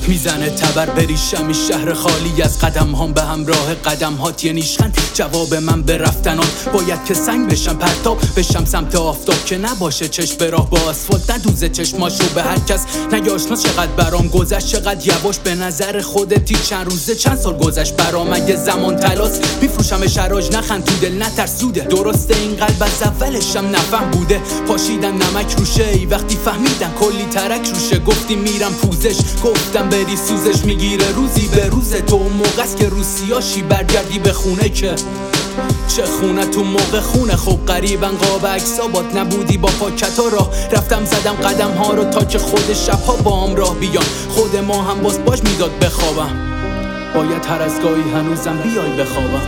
میزنه تبر بریشم این شهر خالی از قدم هام، به همراه قدم هات یه نیشخند. جواب من به رفتنان باید که سنگ بشم، پرتاب بشم سمت آفتاب که نباشه چشم به راه با آسفالت، ندوزه چشماشو به هر کس نگاشناس. چقدر برام گذشت چقدر یواش به نظر خودتی، چند روزه چند سال گذشت برام اگه زمان تلاس. میفروشم شراج نخند تو دل نترسوده، درسته این قلب از اولشم نفهم بوده. پاشیدن نمک روشه ای وقتی فهمیدن کلی ترک روشه، گفتی میرم پوزش گفتم بری سوزش. میگیره روزی به روز تو اون موقع است که روسیاشی برگردی به خونه، که چه خونه تو موقع خونه. خب قریبا قاب عکسابات نبودی با پاکتا راه رفتم زدم قدم ها رو تا که خود شبها با هم راه بیان. خود ما هم باش میداد بخوابم، باید هر از گاهی هنوزم بیای بخوابم.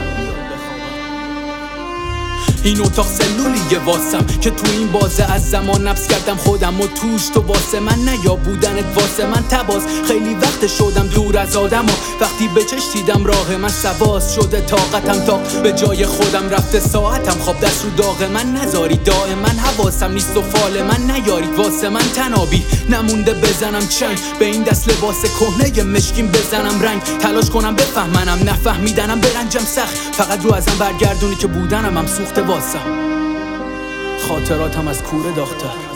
این اتاق سلولیه واسم که تو این بازه از زمان نبض کردم خودم و توش تو واسه من نیا بودنت واسه من تباز. خیلی وقت شدم دور از آدم و وقتی به چشم دیدم راه من سواز شده طاقتم تا به جای خودم رفته ساعتم. خواب دست رو داغ من نذاری دائما حواسم نیست و فال من نیارید واسه من تنابی نمونده بزنم چنگ به این دست لباس کهنه مشکین بزنم رنگ. تلاش کنم بفهمنم نفهمیدنم برنجم سخت، فقط رو ازم برگردونی که بودنم هم سوخته واسم. خاطراتم از کوره داغ‌تر